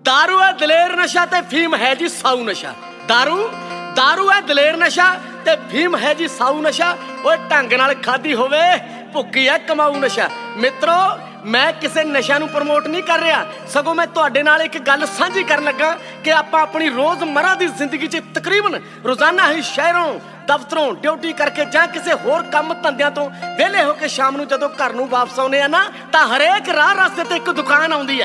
दारू है दलेर नशा ते फीम है जी साऊ नशा। दारू दारू है दलेर नशा ते फीम है जी साऊ नशा। ओए ढंग नाल खाधी होवे भुक्की है कमाऊ नशा। मित्रो मैं किसी नशा नूं प्रमोट नहीं कर रहा, सगों मैं तुहाडे नाल एक गल साझी करन लगा कि आपां अपनी रोज़मर्रा दी जिंदगी च तकरीबन रोज़ाना ही शहरों दफ्तरों ड्यूटी करके जां किसी होर काम धंदियां तो वेले होके शाम नूं जदों घर नूं वापस आउंदे आ ना तां हरेक राह रस्ते ते एक दुकान आउंदी है।